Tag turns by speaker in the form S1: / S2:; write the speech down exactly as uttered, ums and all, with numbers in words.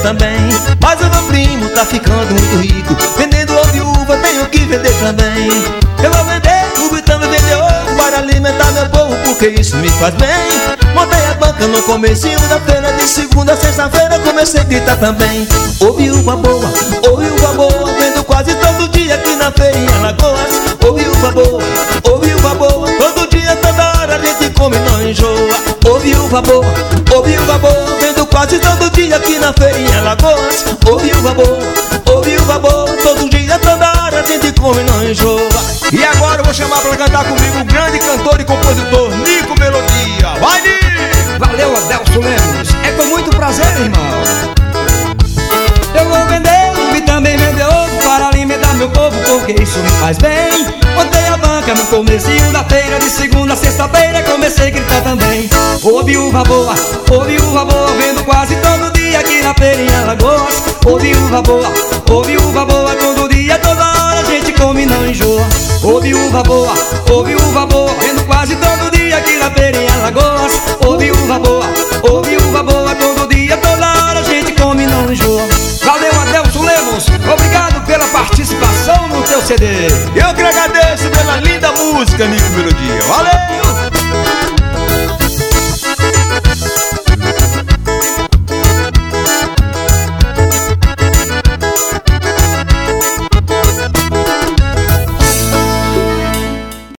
S1: também. Mas o meu primo tá ficando muito rico, vendendo ovo e uva, tenho que vender também. Eu vou vender uva e também vender ovo para alimentar meu povo, porque isso me faz bem. Montei a banca no comecinho da feira, de segunda a sexta-feira comecei a gritar também. Ovo e uva boa, ovo e uva boa, vendo quase todo dia aqui na feira em Alagoas. Ovo e uva boa, ovo e uva boa, todo dia, toda hora a gente come e não enjoa. Ovo e uva boa, ovo e uva boa, vendo quase todo dia aqui na feira em Alagoas. Ovo e uva boa, ovo e uva boa, todo dia, toda hora a gente come e não enjoa.
S2: E agora eu vou chamar pra cantar comigo o grande cantor e compositor Nico Melodia. Vai, Nico!
S3: Valeu, Adelso Lemos, é com muito prazer, irmão. Eu vou vender uva e também vender ovo para alimentar meu povo, porque isso me faz bem. Montei a banca no comecinho da feira, de segunda a sexta-feira comecei a gritar também. Ovo e uva boa, ovo e uva boa, vendo quase todo dia aqui na feira em Alagoas. Ovo e uva boa, ovo e uva boa, todo dia, toda hora a gente come e não enjoa. Ovo e uva boa, ovo e uva boa, vendo quase todo dia aqui na feira em Alagoas. Ovo e uva boa, ovo e uva boa, todo dia, toda hora a gente come e não enjoa. Valeu, Adelso Lemos, obrigado pela participação no teu C D.
S2: Eu que agradeço pela linda música, Nico Melodia. Valeu!